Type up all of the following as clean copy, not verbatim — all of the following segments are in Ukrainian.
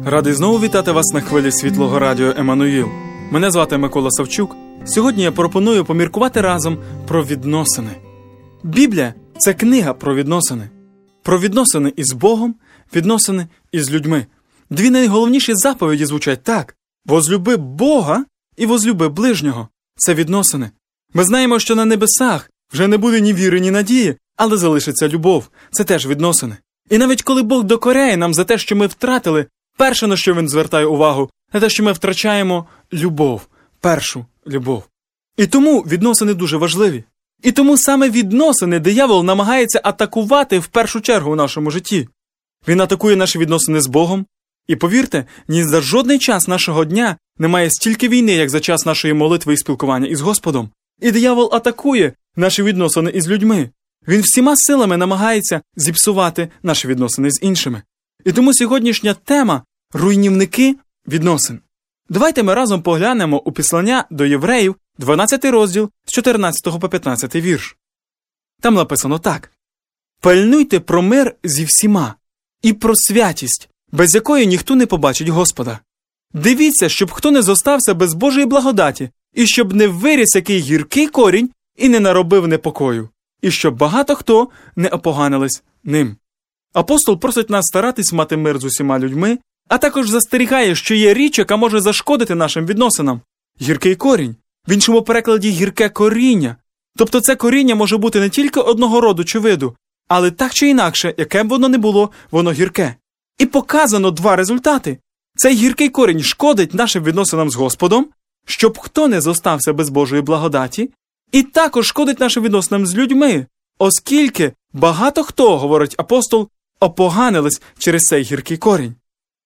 Радий знову вітати вас на хвилі Світлого Радіо Еммануїл. Мене звати Микола Савчук. Сьогодні я пропоную поміркувати разом про відносини. Біблія – це книга про відносини. Про відносини із Богом, відносини із людьми. Дві найголовніші заповіді звучать так: возлюби Бога і возлюби ближнього. Це відносини. Ми знаємо, що на небесах вже не буде ні віри, ні надії, але залишиться любов. Це теж відносини. І навіть коли Бог докоряє нам за те, що ми втратили, перше, на що Він звертає увагу, на те, що ми втрачаємо любов. Першу любов. І тому відносини дуже важливі. І тому саме відносини диявол намагається атакувати в першу чергу у нашому житті. Він атакує наші відносини з Богом. І повірте, ні за жодний час нашого дня немає стільки війни, як за час нашої молитви і спілкування із Господом. І диявол атакує наші відносини із людьми. Він всіма силами намагається зіпсувати наші відносини з іншими. І тому сьогоднішня тема – руйнівники відносин. Давайте ми разом поглянемо у Післання до Євреїв, 12 розділ, з 14 по 15 вірш. Там написано так: «Пильнуйте про мир зі всіма, і про святість, без якої ніхто не побачить Господа. Дивіться, щоб хто не зостався без Божої благодаті, і щоб не виріс який гіркий корінь і не наробив непокою, і щоб багато хто не опоганились ним». Апостол просить нас старатись мати мир з усіма людьми, а також застерігає, що є річ, яка може зашкодити нашим відносинам. Гіркий корінь. В іншому перекладі гірке коріння. Тобто це коріння може бути не тільки одного роду чи виду, але так чи інакше, яке б воно не було, воно гірке. І показано два результати. Цей гіркий корінь шкодить нашим відносинам з Господом, щоб хто не зостався без Божої благодаті, і також шкодить нашим відносинам з людьми, оскільки багато хто, говорить апостол, опоганились через цей гіркий корінь.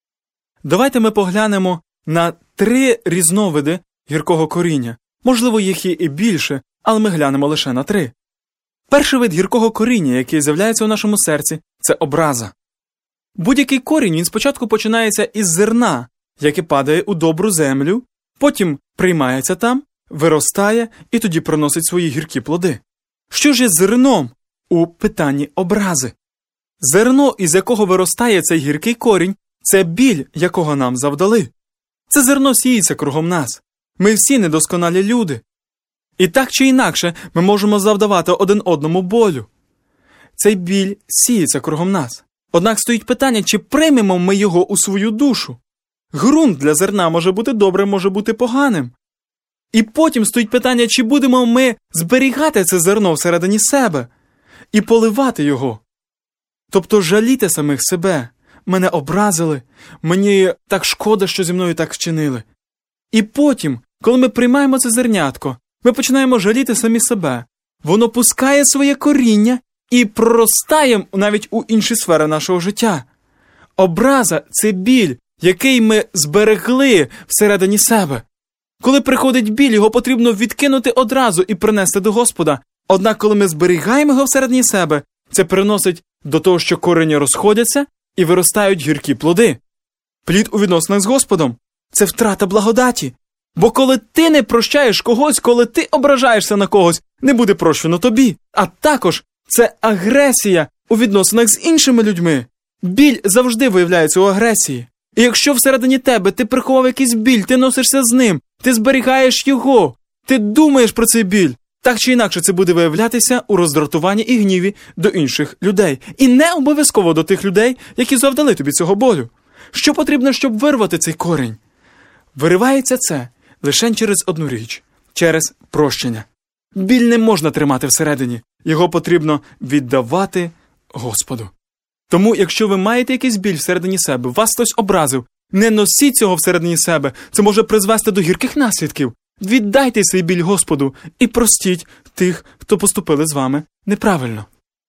Давайте ми поглянемо на 3 різновиди гіркого коріння. Можливо, їх є і більше, але ми глянемо лише на 3. Перший вид гіркого коріння, який з'являється у нашому серці, це образа. Будь-який корінь, він спочатку починається із зерна, яке падає у добру землю, потім приймається там, виростає і тоді приносить свої гіркі плоди. Що ж є зерном у питанні образи? Зерно, із якого виростає цей гіркий корінь, це біль, якого нам завдали. Це зерно сіється кругом нас. Ми всі недосконалі люди. І так чи інакше ми можемо завдавати один одному болю. Цей біль сіється кругом нас. Однак стоїть питання, чи приймемо ми його у свою душу. Ґрунт для зерна може бути добрим, може бути поганим. І потім стоїть питання, чи будемо ми зберігати це зерно всередині себе і поливати його. Тобто жаліти самих себе. Мене образили, мені так шкода, що зі мною так вчинили. І потім, коли ми приймаємо це зернятко, ми починаємо жаліти самі себе. Воно пускає своє коріння і проростає навіть у інші сфери нашого життя. Образа – це біль, який ми зберегли всередині себе. Коли приходить біль, його потрібно відкинути одразу і принести до Господа. Однак, коли ми зберігаємо його всередині себе, це приносить до того, що корені розходяться і виростають гіркі плоди. Плід у відносинах з Господом – це втрата благодаті. Бо коли ти не прощаєш когось, коли ти ображаєшся на когось, не буде прощено тобі. А також це агресія у відносинах з іншими людьми. Біль завжди виявляється у агресії. І якщо всередині тебе ти приховав якийсь біль, ти носишся з ним, ти зберігаєш його, ти думаєш про цей біль, так чи інакше це буде виявлятися у роздратуванні і гніві до інших людей. І не обов'язково до тих людей, які завдали тобі цього болю. Що потрібно, щоб вирвати цей корінь? Виривається це лише через одну річ – через прощення. Біль не можна тримати всередині, його потрібно віддавати Господу. Тому, якщо ви маєте якийсь біль всередині себе, вас хтось образив, не носіть цього всередині себе, це може призвести до гірких наслідків. Віддайте свій біль Господу і простіть тих, хто поступили з вами неправильно.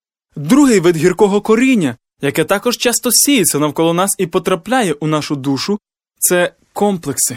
Другий вид гіркого коріння, яке також часто сіється навколо нас і потрапляє у нашу душу, це комплекси.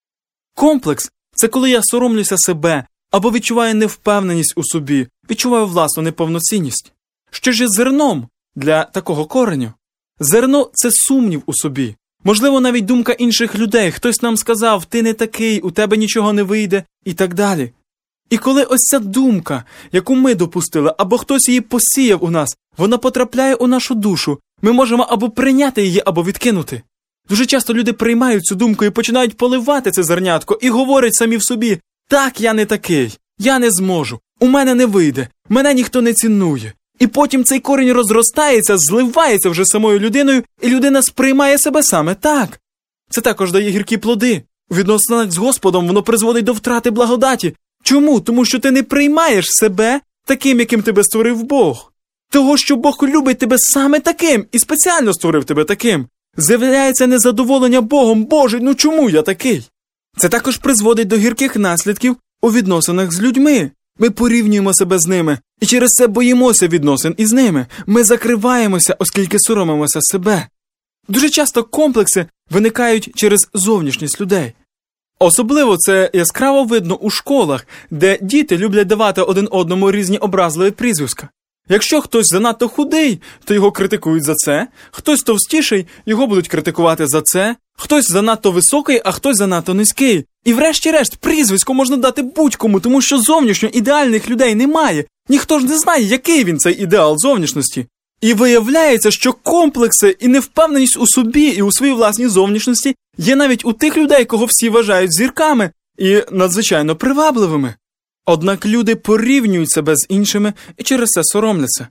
Комплекс – це коли я соромлюся себе або відчуваю невпевненість у собі, відчуваю власну неповноцінність. Що ж є зерном для такого кореню? Зерно – це сумнів у собі. Можливо, навіть думка інших людей. Хтось нам сказав, ти не такий, у тебе нічого не вийде і так далі. І коли ось ця думка, яку ми допустили, або хтось її посіяв у нас, вона потрапляє у нашу душу, ми можемо або прийняти її, або відкинути. Дуже часто люди приймають цю думку і починають поливати це зернятко і говорять самі в собі: «Так, я не такий, я не зможу, у мене не вийде, мене ніхто не цінує». І потім цей корінь розростається, зливається вже самою людиною, і людина сприймає себе саме так. Це також дає гіркі плоди. У відносинах з Господом воно призводить до втрати благодаті. Чому? Тому що ти не приймаєш себе таким, яким тебе створив Бог. Того, що Бог любить тебе саме таким і спеціально створив тебе таким. З'являється незадоволення Богом: «Боже, чому я такий?» Це також призводить до гірких наслідків у відносинах з людьми. Ми порівнюємо себе з ними, і через це боїмося відносин із ними. Ми закриваємося, оскільки соромимося себе. Дуже часто комплекси виникають через зовнішність людей. Особливо це яскраво видно у школах, де діти люблять давати один одному різні образливі прізвиська. Якщо хтось занадто худий, то його критикують за це, хтось товстіший, його будуть критикувати за це, хтось занадто високий, а хтось занадто низький. І врешті-решт прізвисько можна дати будь-кому, тому що зовнішньо ідеальних людей немає. Ніхто ж не знає, який він цей ідеал зовнішності. І виявляється, що комплекси і невпевненість у собі і у своїй власній зовнішності є навіть у тих людей, кого всі вважають зірками і надзвичайно привабливими. Однак люди порівнюють себе з іншими і через це соромляться.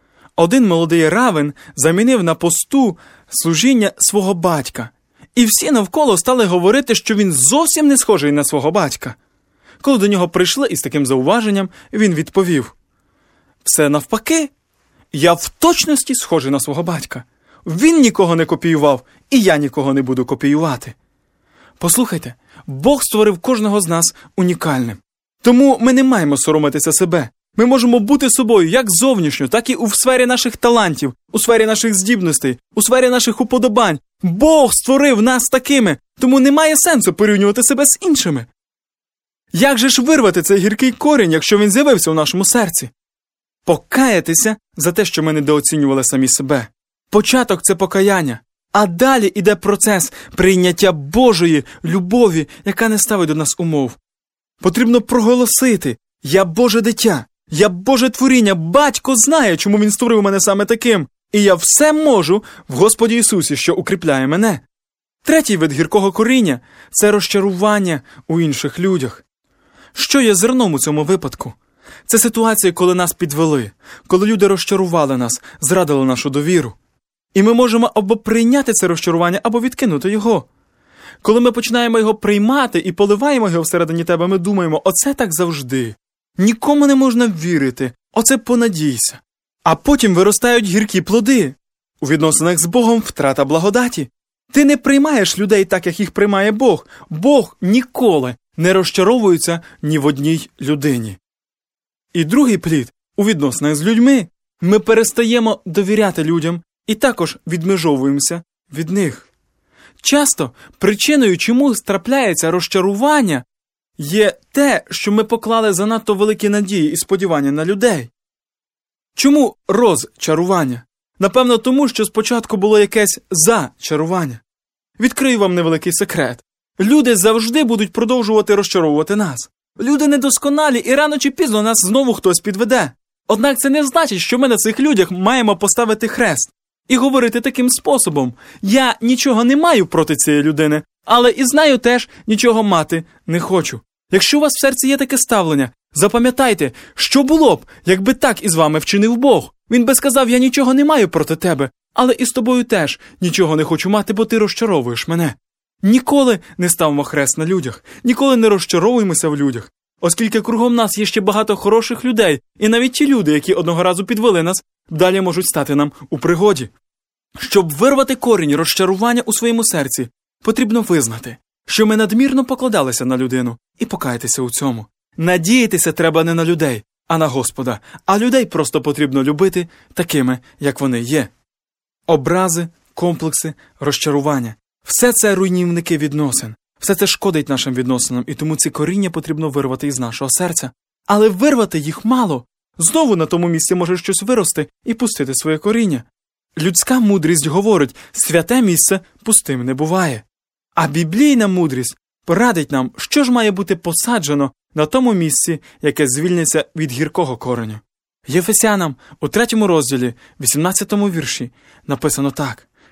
Один молодий раввин замінив на посту служіння свого батька. І всі навколо стали говорити, що він зовсім не схожий на свого батька. Коли до нього прийшли із таким зауваженням, він відповів: «Все навпаки, я в точності схожий на свого батька. Він нікого не копіював, і я нікого не буду копіювати». Послухайте, Бог створив кожного з нас унікальним. Тому ми не маємо соромитися себе. Ми можемо бути собою як зовнішньо, так і у сфері наших талантів, у сфері наших здібностей, у сфері наших уподобань. Бог створив нас такими, тому немає сенсу порівнювати себе з іншими. Як же ж вирвати цей гіркий корінь, якщо він з'явився у нашому серці? Покаятися за те, що ми недооцінювали самі себе. Початок – це покаяння. А далі іде процес прийняття Божої любові, яка не ставить до нас умов. Потрібно проголосити: «Я Боже дитя, я Боже творіння, Батько знає, чому Він створив мене саме таким, і я все можу в Господі Ісусі, що укріпляє мене». Третій вид гіркого коріння – це розчарування у інших людях. Що є зерном у цьому випадку? Це ситуація, коли нас підвели, коли люди розчарували нас, зрадили нашу довіру. І ми можемо або прийняти це розчарування, або відкинути його. Коли ми починаємо його приймати і поливаємо його всередині тебе, ми думаємо: оце так завжди. Нікому не можна вірити, оце понадійся. А потім виростають гіркі плоди. У відносинах з Богом втрата благодаті. Ти не приймаєш людей так, як їх приймає Бог. Бог ніколи не розчаровується ні в одній людині. І другий плід у відносинах з людьми. Ми перестаємо довіряти людям і також відмежовуємося від них. Часто причиною, чому трапляється розчарування, є те, що ми поклали занадто великі надії і сподівання на людей. Чому розчарування? Напевно, тому, що спочатку було якесь зачарування. Відкрию вам невеликий секрет. Люди завжди будуть продовжувати розчаровувати нас. Люди недосконалі, і рано чи пізно нас знову хтось підведе. Однак це не значить, що ми на цих людях маємо поставити хрест і говорити таким способом: «Я нічого не маю проти цієї людини, але і знаю теж, нічого мати не хочу». Якщо у вас в серці є таке ставлення, запам'ятайте, що було б, якби так із вами вчинив Бог. Він би сказав: «Я нічого не маю проти тебе, але і з тобою теж нічого не хочу мати, бо ти розчаровуєш мене». Ніколи не ставимо хрест на людях, ніколи не розчаровуємося в людях, оскільки кругом нас є ще багато хороших людей, і навіть ті люди, які одного разу підвели нас, далі можуть стати нам у пригоді. Щоб вирвати корінь розчарування у своєму серці, потрібно визнати, що ми надмірно покладалися на людину, і покаятися у цьому. Надіятися треба не на людей, а на Господа, а людей просто потрібно любити такими, як вони є. Образи, комплекси, розчарування – все це руйнівники відносин. Все це шкодить нашим відносинам, і тому ці коріння потрібно вирвати із нашого серця. Але вирвати їх мало. Знову на тому місці може щось вирости і пустити своє коріння. Людська мудрість говорить: святе місце пустим не буває. А біблійна мудрість порадить нам, що ж має бути посаджено на тому місці, яке звільниться від гіркого кореню. Єфесянам у 3 розділі, 18 вірші написано так: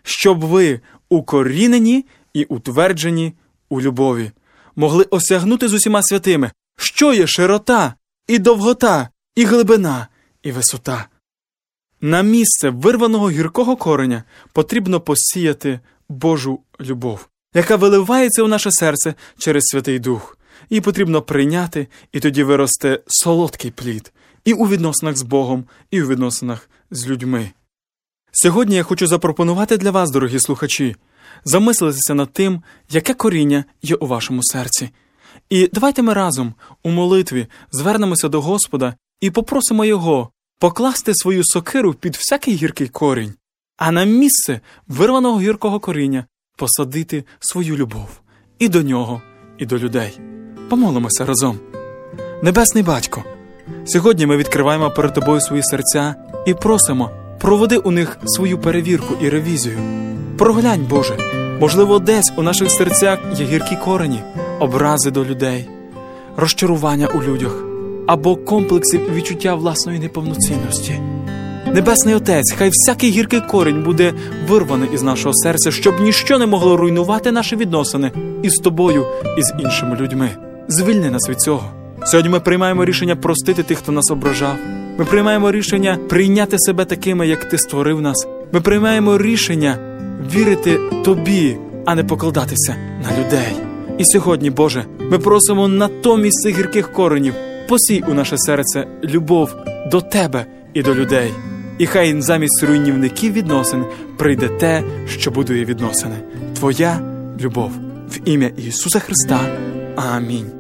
щоб ви, укорінені і утверджені у любові, могли осягнути з усіма святими, що є широта, і довгота, і глибина, і висота. На місце вирваного гіркого кореня потрібно посіяти Божу любов, яка виливається у наше серце через Святий Дух. Її потрібно прийняти, і тоді виросте солодкий плід і у відносинах з Богом, і у відносинах з людьми. Сьогодні я хочу запропонувати для вас, дорогі слухачі, замислитися над тим, яке коріння є у вашому серці. І давайте ми разом у молитві звернемося до Господа і попросимо Його покласти свою сокиру під всякий гіркий корінь, а на місце вирваного гіркого коріння посадити свою любов і до Нього, і до людей. Помолимося разом. Небесний Батько, сьогодні ми відкриваємо перед Тобою свої серця і просимо, проведи у них свою перевірку і ревізію. Проглянь, Боже, можливо, десь у наших серцях є гіркі корені, образи до людей, розчарування у людях або комплекси відчуття власної неповноцінності. Небесний Отець, хай всякий гіркий корінь буде вирваний із нашого серця, щоб ніщо не могло руйнувати наші відносини із Тобою і з іншими людьми. Звільни нас від цього. Сьогодні ми приймаємо рішення простити тих, хто нас ображав. Ми приймаємо рішення прийняти себе такими, як Ти створив нас. Ми приймаємо рішення вірити Тобі, а не покладатися на людей. І сьогодні, Боже, ми просимо натомість цих гірких коренів посій у наше серце любов до Тебе і до людей. І хай замість руйнівників відносин прийде те, що будує відносини. Твоя любов. В ім'я Ісуса Христа. Амінь.